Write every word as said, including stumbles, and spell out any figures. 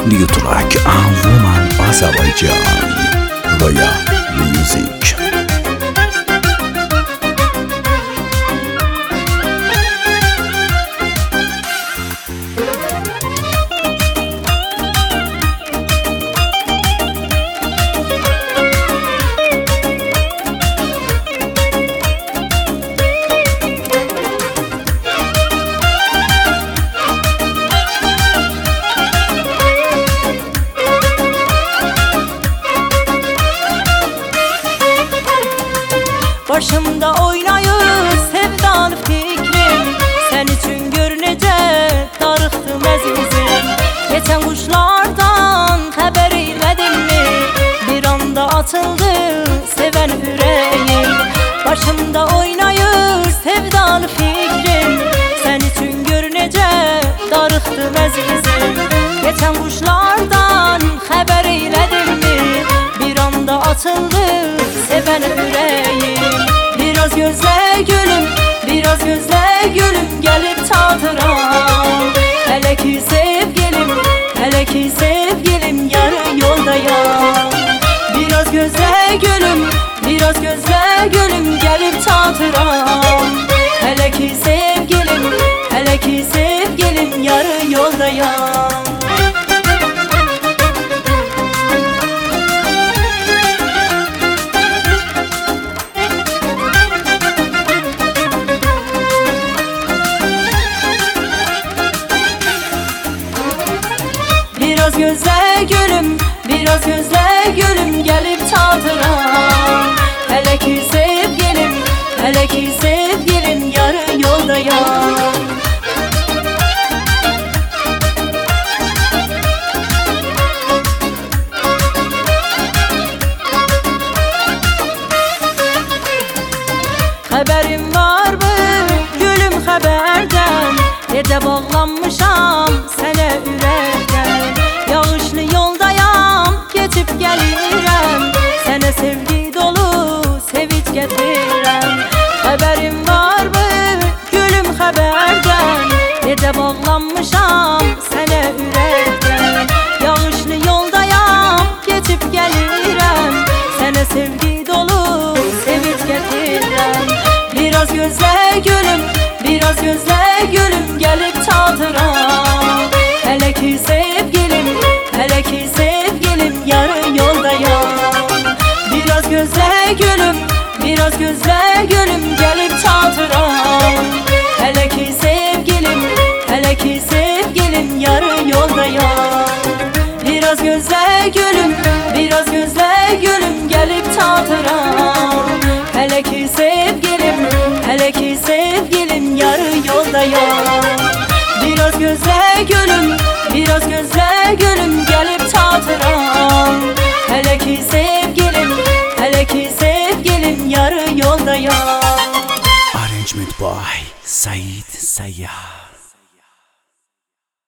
New track and Woman Azerbaijan Roya Music. Başımda oynayır sevdalı fikrim, sen için görünecek darıktım əzizim. Geçen kuşlardan haber eyledin mi? Bir anda atıldı seven yüreğim. Başımda oynayır sevdalı fikrim, sen için görünecek darıktım əzizim. Geçen kuşlardan haber eyledin mi? Bir anda atıldı seven yüreğim. Biraz gözle gülüm, biraz gözle gülüm, gelip tadıram. Hele ki sevgilim, hele ki sevgilim, yarı yoldayım. Biraz gözle gülüm, biraz gözle gülüm, gelip tadıram. Hele ki sevgilim, hele ki sevgilim, yarı yoldayım. Biraz gözle gülüm, biraz gözle gülüm, gelip tadıram. Hele ki sevgilim, hele ki sevgilim, yarı yoldayım. Haberim var mı gülüm haberden? Nerede bağlanmışam sene yürekten. Yağışlı yoldayam, geçip gelirəm. Sənə sevgi dolu sevinç getirəm. Haberim var mı gülüm haberden? Nerede bağlanmışam sənə yürekten. Yağışlı yoldayam, geçip gelirəm. Sənə sevgi dolu sevinç getirəm. Biraz gözle gülüm, biraz gözle gülüm, gelip tadıram. Hele ki sevgilim, hele ki sevgilim, yarı yoldayım. Biraz gözle gülüm, biraz gözle gülüm, gelip tadıram. Hele ki sevgilim, hele ki sevgilim, yarı yoldayım. Biraz gözle gülüm, biraz gözle gülüm, gelip tadıram. Hele ki sevgilim, hele ki sevgilim, yarı yoldayım. Biraz gözle gülüm, biraz gözle gülüm, gelip tadıram. Hele ki sevgilim, hele ki sevgilim, yarı yoldayım. Arrangement by Said Sayyar.